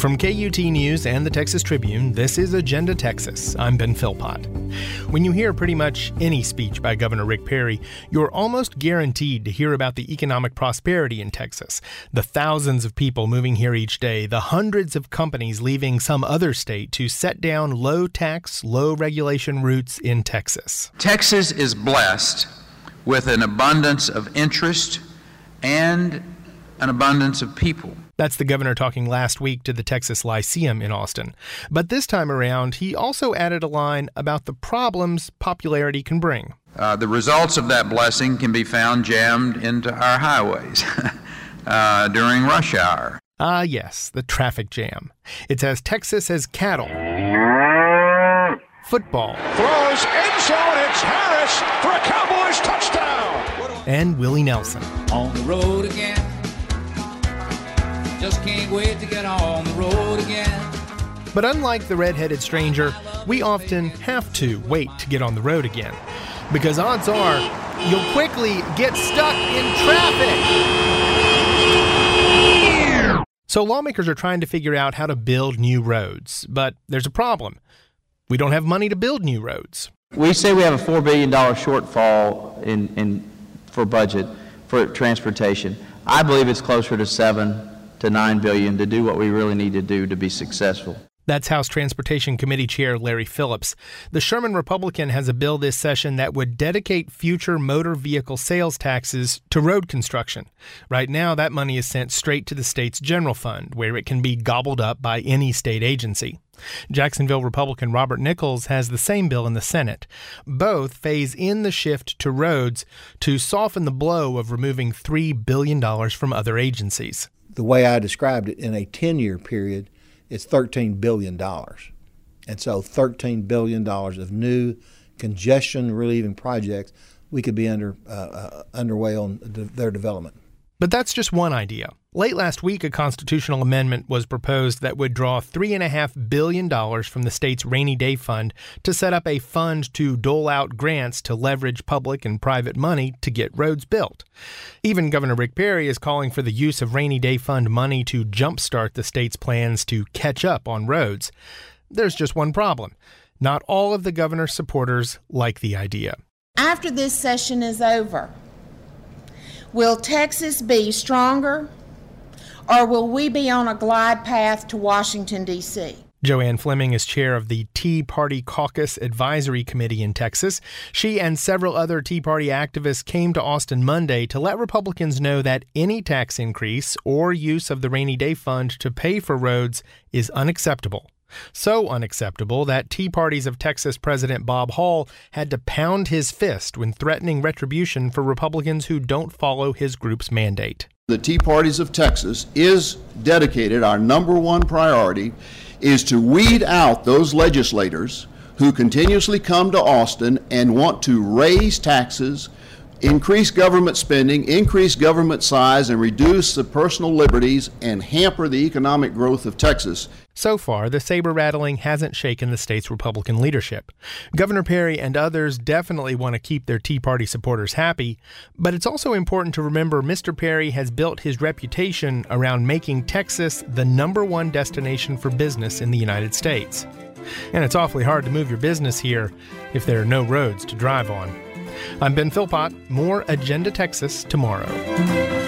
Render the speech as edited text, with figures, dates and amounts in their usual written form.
From KUT News and the Texas Tribune, this is Agenda Texas. I'm Ben Philpott. When you hear pretty much any speech by Governor Rick Perry, you're almost guaranteed to hear about the economic prosperity in Texas, the thousands of people moving here each day, the hundreds of companies leaving some other state to set down low-tax, low-regulation routes in Texas. Texas is blessed with an abundance of interest and an abundance of people. That's the governor talking last week to the Texas Lyceum in Austin. But this time around, he also added a line about the problems popularity can bring. The results of that blessing can be found jammed into our highways during rush hour. Ah, yes, the traffic jam. It's as Texas as cattle. Football. Throws end zone. It's Harris for a Cowboys touchdown. And Willie Nelson. On the road again. Just can't wait to get on the road again. But unlike the red-headed stranger, we often have to wait to get on the road again. Because odds are, you'll quickly get stuck in traffic. So lawmakers are trying to figure out how to build new roads. But there's a problem. We don't have money to build new roads. We say we have a $4 billion shortfall for budget for transportation. I believe it's closer to $7 to $9 billion to do what we really need to do to be successful. That's House Transportation Committee Chair Larry Phillips. The Sherman Republican has a bill this session that would dedicate future motor vehicle sales taxes to road construction. Right now, that money is sent straight to the state's general fund, where it can be gobbled up by any state agency. Jacksonville Republican Robert Nichols has the same bill in the Senate. Both phase in the shift to roads to soften the blow of removing $3 billion from other agencies. The way I described it, in a 10-year period, it's $13 billion. And so $13 billion of new congestion-relieving projects, we could be underway on their development. But that's just one idea. Late last week, a constitutional amendment was proposed that would draw $3.5 billion from the state's rainy day fund to set up a fund to dole out grants to leverage public and private money to get roads built. Even Governor Rick Perry is calling for the use of rainy day fund money to jumpstart the state's plans to catch up on roads. There's just one problem. Not all of the governor's supporters like the idea. After this session is over, will Texas be stronger, or will we be on a glide path to Washington, D.C.? Joanne Fleming is chair of the Tea Party Caucus Advisory Committee in Texas. She and several other Tea Party activists came to Austin Monday to let Republicans know that any tax increase or use of the rainy day fund to pay for roads is unacceptable. So unacceptable that Tea Parties of Texas President Bob Hall had to pound his fist when threatening retribution for Republicans who don't follow his group's mandate. The Tea Parties of Texas is dedicated, our number one priority is to weed out those legislators who continuously come to Austin and want to raise taxes, increase government spending, increase government size, and reduce the personal liberties and hamper the economic growth of Texas. So far, the saber-rattling hasn't shaken the state's Republican leadership. Governor Perry and others definitely want to keep their Tea Party supporters happy, but it's also important to remember Mr. Perry has built his reputation around making Texas the number one destination for business in the United States. And it's awfully hard to move your business here if there are no roads to drive on. I'm Ben Philpott. More Agenda Texas tomorrow.